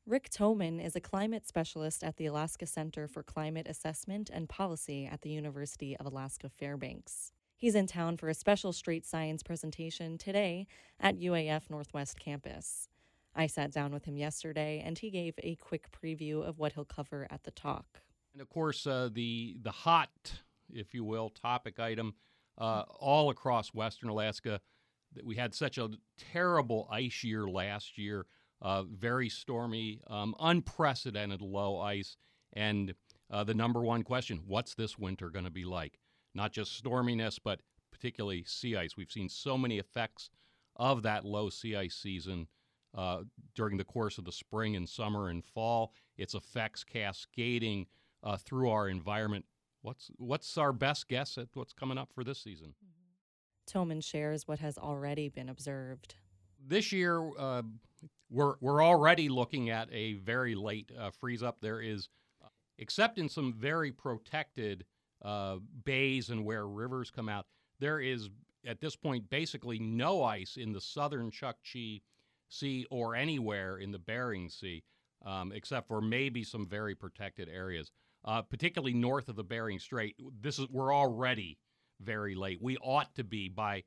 Rick Toman is a climate specialist at the Alaska Center for Climate Assessment and Policy at the University of Alaska Fairbanks. He's in town for a special street science presentation today at UAF Northwest Campus. I sat down with him yesterday and he gave a quick preview of what he'll cover at the talk. And of course, the hot, if you will, topic item all across Western Alaska. That we had such a terrible ice year last year, very stormy, unprecedented low ice, and the number one question: what's this winter going to be like? Not just storminess, but particularly sea ice. We've seen so many effects of that low sea ice season during the course of the spring and summer and fall. Its effects cascading through our environment. What's our best guess at what's coming up for this season? Toman shares what has already been observed. This year, we're already looking at a very late freeze up. There is, except in some very protected bays and where rivers come out, there is at this point basically no ice in the southern Chukchi Sea or anywhere in the Bering Sea, except for maybe some very protected areas. Particularly north of the Bering Strait, we're already very late. We ought to be by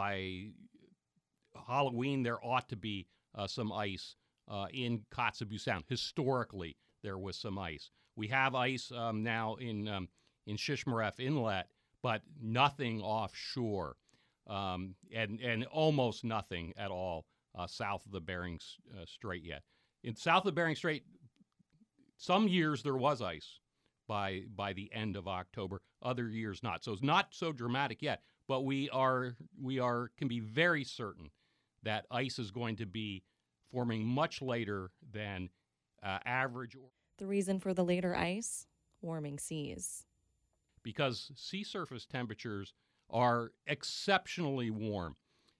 Halloween. There ought to be some ice in Kotzebue Sound. Historically, there was some ice. We have ice now in Shishmaref Inlet, but nothing offshore, and almost nothing at all south of the Bering Strait yet. In south of the Bering Strait, some years there was ice by the end of October. Other years not. So it's not so dramatic yet. But we can be very certain that ice is going to be forming much later than average. The reason for the later ice? Warming seas. Because sea surface temperatures are exceptionally warm.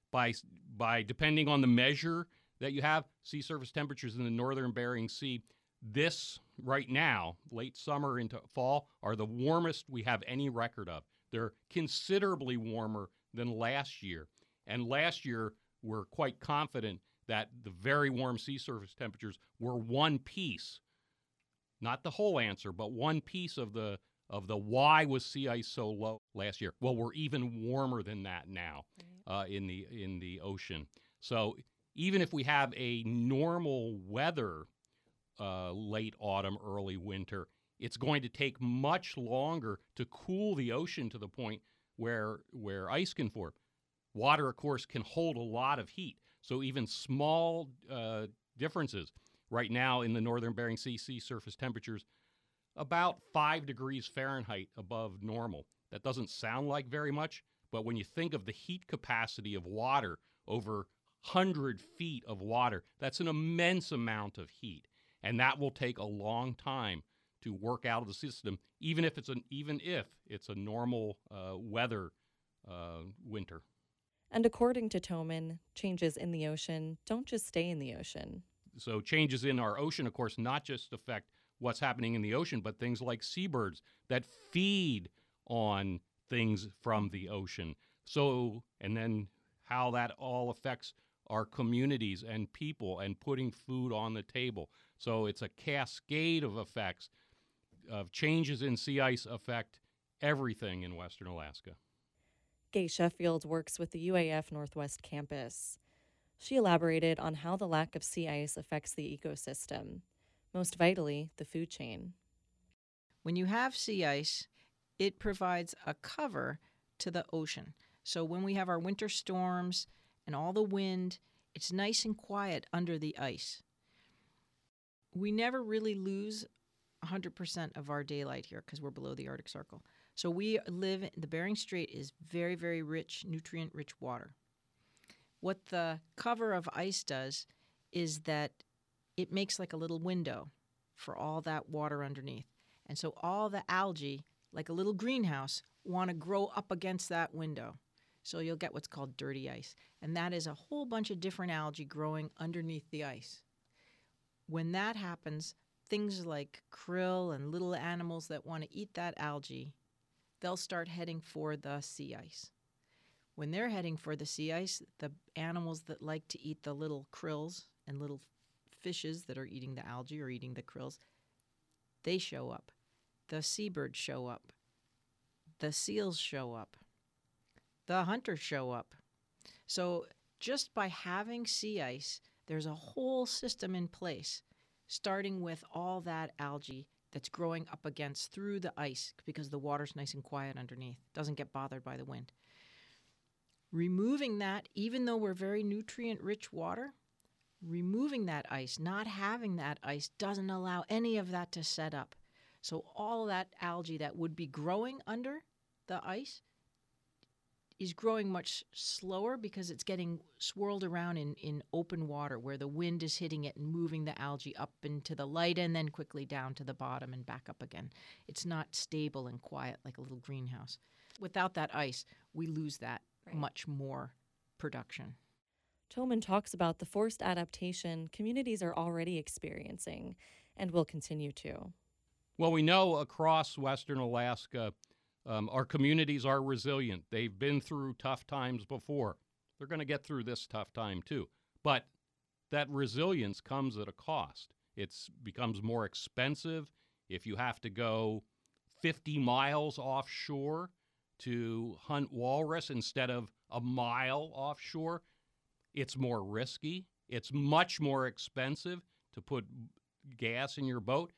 By depending on the measure that you have, sea surface temperatures in the northern Bering Sea, this right now, late summer into fall, are the warmest we have any record of. They're considerably warmer than last year. And last year, we're quite confident that the very warm sea surface temperatures were one piece, not the whole answer, but one piece of the why was sea ice so low last year. Well, we're even warmer than that now in the ocean. So even if we have a normal weather late autumn, early winter, it's going to take much longer to cool the ocean to the point where ice can form. Water, of course, can hold a lot of heat. So even small differences. Right now in the northern Bering Sea, sea surface temperatures about 5 degrees Fahrenheit above normal. That doesn't sound like very much, but when you think of the heat capacity of water over 100 feet of water, that's an immense amount of heat. And that will take a long time to work out of the system, even if it's a normal weather winter. And according to Toman, changes in the ocean don't just stay in the ocean. So changes in our ocean, of course, not just affect what's happening in the ocean, but things like seabirds that feed on things from the ocean. So, and then how that all affects our communities and people and putting food on the table. So it's a cascade of effects of changes in sea ice affect everything in Western Alaska. Gay Sheffield works with the UAF Northwest Campus. She elaborated on how the lack of sea ice affects the ecosystem, most vitally, the food chain. When you have sea ice, it provides a cover to the ocean. So when we have our winter storms and all the wind, it's nice and quiet under the ice. We never really lose 100% of our daylight here because we're below the Arctic Circle. So the Bering Strait is very, very rich, nutrient-rich water. What the cover of ice does is that it makes like a little window for all that water underneath. And so all the algae, like a little greenhouse, want to grow up against that window. So you'll get what's called dirty ice. And that is a whole bunch of different algae growing underneath the ice. When that happens, things like krill and little animals that want to eat that algae, they'll start heading for the sea ice. When they're heading for the sea ice, the animals that like to eat the little krills and little fishes that are eating the algae or eating the krills, they show up. The seabirds show up. The seals show up. The hunters show up. So just by having sea ice, there's a whole system in place, starting with all that algae that's growing up against through the ice because the water's nice and quiet underneath, doesn't get bothered by the wind. Removing that, even though we're very nutrient-rich water, removing that ice, not having that ice, doesn't allow any of that to set up. So all that algae that would be growing under the ice is growing much slower because it's getting swirled around in open water where the wind is hitting it and moving the algae up into the light and then quickly down to the bottom and back up again. It's not stable and quiet like a little greenhouse. Without that ice, we lose that much more production. Thoman talks about the forced adaptation communities are already experiencing and will continue to. Well, we know across Western Alaska, our communities are resilient. They've been through tough times before. They're going to get through this tough time too. But that resilience comes at a cost. It becomes more expensive if you have to go 50 miles offshore to hunt walrus instead of a mile offshore. It's more risky. It's much more expensive to put gas in your boat.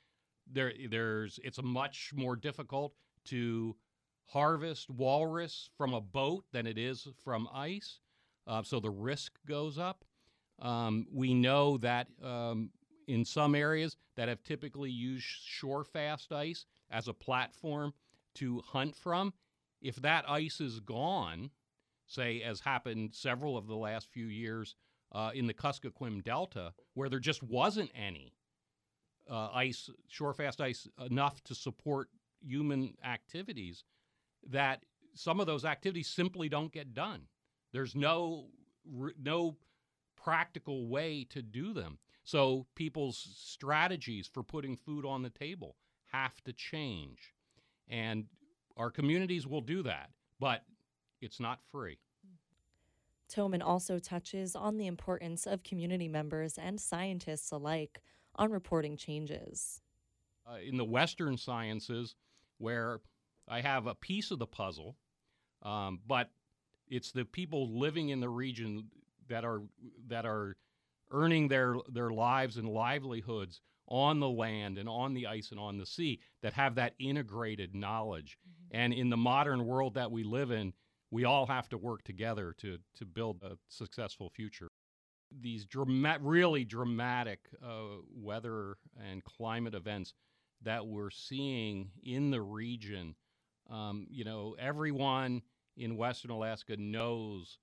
It's much more difficult to harvest walrus from a boat than it is from ice. So the risk goes up. We know that in some areas that have typically used shore-fast ice as a platform to hunt from, if that ice is gone, say as happened several of the last few years in the Kuskokwim Delta, where there just wasn't any ice, shore-fast ice, enough to support human activities, that some of those activities simply don't get done. There's no practical way to do them. So people's strategies for putting food on the table have to change. And our communities will do that, but it's not free. Thoman also touches on the importance of community members and scientists alike on reporting changes. In the Western sciences, where I have a piece of the puzzle, but it's the people living in the region that are earning their lives and livelihoods on the land and on the ice and on the sea that have that integrated knowledge. Mm-hmm. And in the modern world that we live in, we all have to work together to build a successful future. These really dramatic weather and climate events that we're seeing in the region, everyone in Western Alaska knows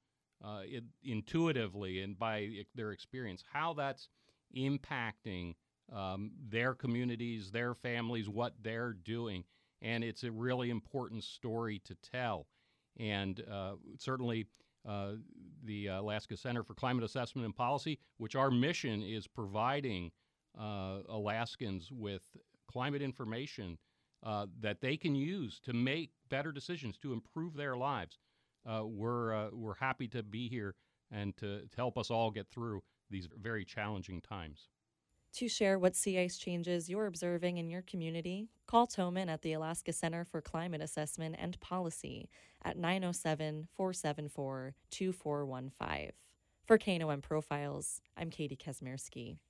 intuitively and by their experience how that's impacting their communities, their families, what they're doing. And it's a really important story to tell. And certainly the Alaska Center for Climate Assessment and Policy, which our mission is providing Alaskans with climate information that they can use to make better decisions to improve their lives. We're happy to be here and to help us all get through these very challenging times. To share what sea ice changes you're observing in your community, call Thoman at the Alaska Center for Climate Assessment and Policy at 907-474-2415. For KNOM Profiles, I'm Katie Kazmierski.